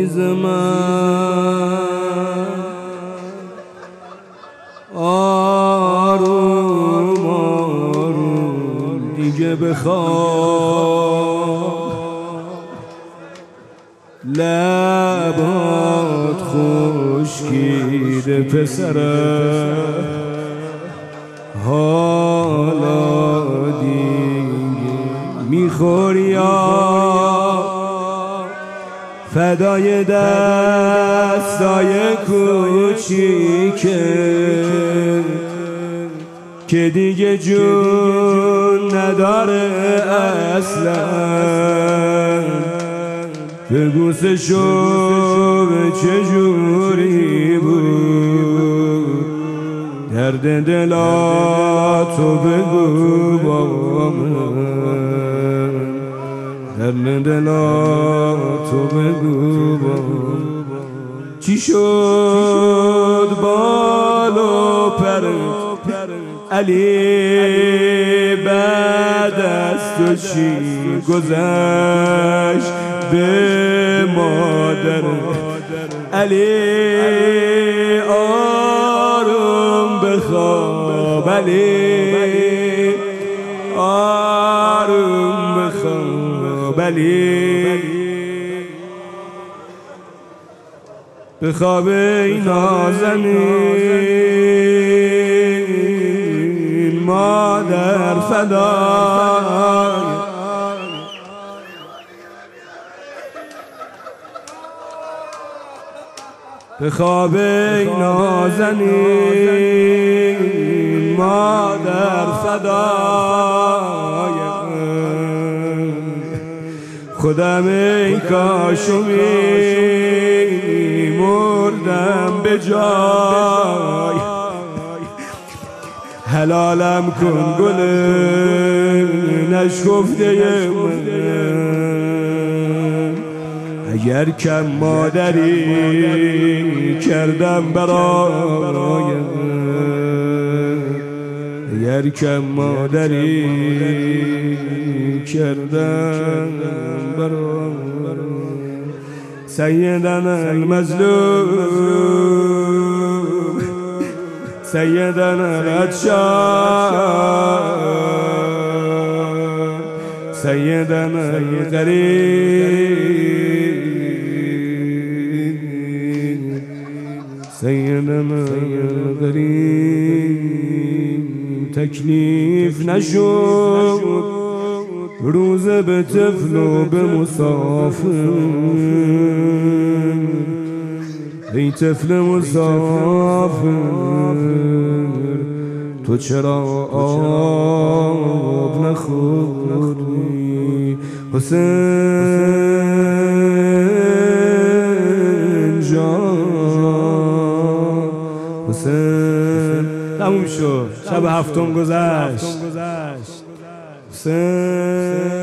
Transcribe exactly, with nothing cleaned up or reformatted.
عزیز من آروم آروم دیگه بخواب، لبات خشکیده پسره، حالا دیگه میخوری یا فدای دستای کوچیکه که دیگه جون نداره اصلا. بگو سشو به چجوری بود، درد دلاتو بگو با من، درد دلاتو بگو با من. چی شد بالو پرت علی، بعد از تو چی گذشت به مادر علی؟ آروم بخواب علی، آروم بخواب علی، بخواب ای نازنین مادر فدای. بخواب ای نازنین مادر فدای. خودم ای کاشو میمردم به جای، حلالم کن گل نشکفته من. اگر کم مادری کردم برایم، اگر کم مادری کردم برایم. سیدنا المظلوم، سیدنا العطشان، سیدنا الغریب، سیدنا الغریب. تکلیف نشد روز به طفل و به مسافر، ای طفل مسافر تو چرا آب نخوردی؟ حسین جان، حسین. تموم شد، شب هفتم گذشت. حسین